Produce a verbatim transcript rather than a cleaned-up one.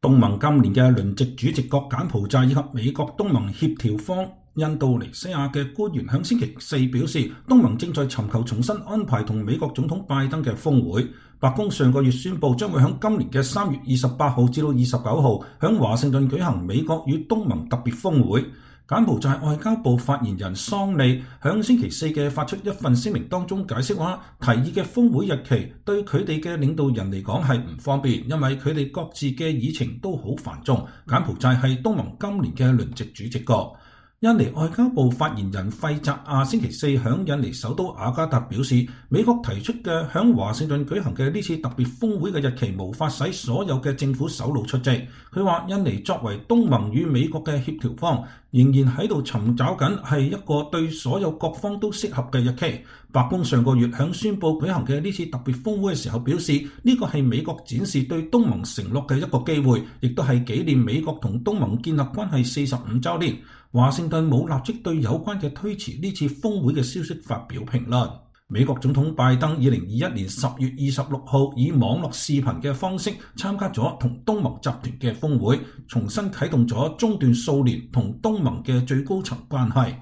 東盟今年嘅輪值主席國柬埔寨以及美國東盟協調方印度尼西亞嘅官員喺星期四表示，東盟正在尋求重新安排同美國總統拜登嘅峰會。白宮上個月宣布將會喺今年嘅三月二十八號至到二十九號喺華盛頓舉行美國與東盟特別峰會。柬埔寨外交部發言人桑利喺星期四嘅發出一份聲明當中解釋話，提議嘅峰會日期對佢哋嘅領導人嚟講係唔方便，因為佢哋各自嘅議程都好繁重。柬埔寨係東盟今年嘅輪值主席國。印尼外交部發言人費澤亞星期四響印尼首都雅加達表示，美國提出嘅響華盛頓舉行嘅呢次特別峰會嘅日期無法使所有嘅政府首腦出席。佢話印尼作為東盟與美國嘅協調方，仍然喺度尋找緊係一個對所有各方都適合嘅日期。白宮上個月響宣布舉行嘅呢次特別峰會嘅時候表示，呢個係美國展示對東盟承諾嘅一個機會，亦都係紀念美國同東盟建立關係四十五週年。華盛頓冇立即對有關嘅推遲呢次峰會嘅消息發表評論。美國總統拜登二零二一年十月二十六號以網絡視頻嘅方式參加咗同東盟集團嘅峰會，重新啟動咗中斷數年同東盟嘅最高層關係。